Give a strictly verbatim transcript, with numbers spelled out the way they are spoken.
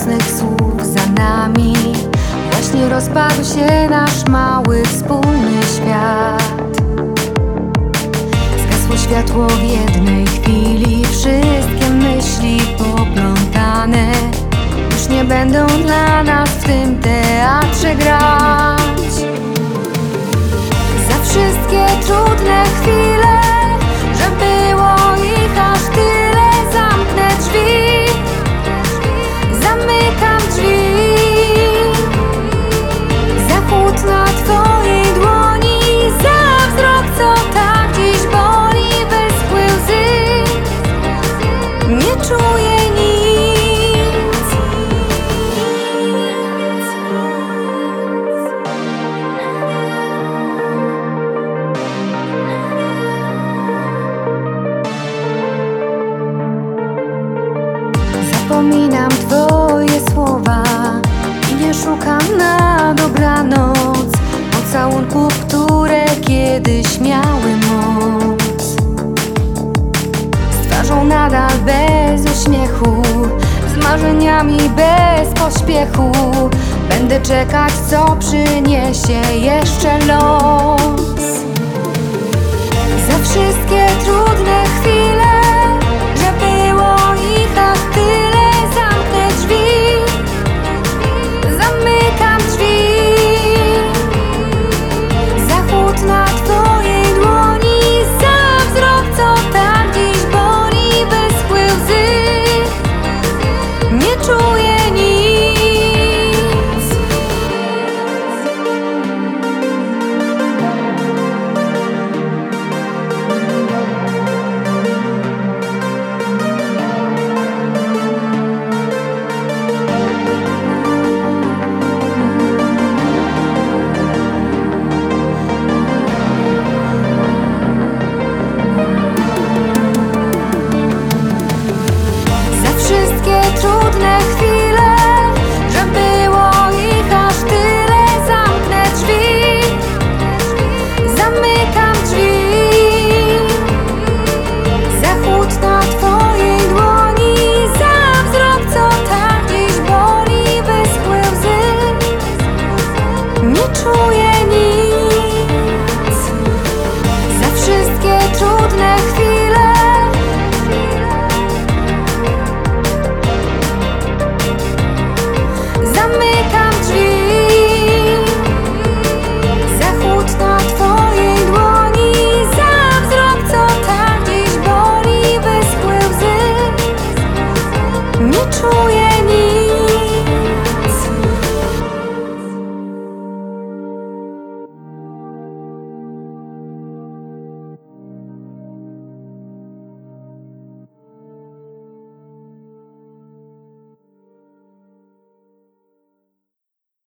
miłosnych słów za nami. Właśnie rozpadł się nasz mały wspólny świat. Zgasło światło w jednej chwili, wszystkie myśli poplątane już nie będą dla nas w tym teatrze grać. Za wszystkie trudne chwile, że było ich aż tyle, zamknę drzwi, zamykam drzwi. Za chłód na twojej dłoni, za wzrok, co tak dziś boli, wyschły łzy, nie czuję nic. Zapominam twoje słowa i nie szukam na dobranoc pocałunków, które kiedyś miały moc. Z twarzą nadal bez uśmiechu, z marzeniami bez pośpiechu, będę czekać, co przyniesie jeszcze los. Za wszystkie trudne chwile,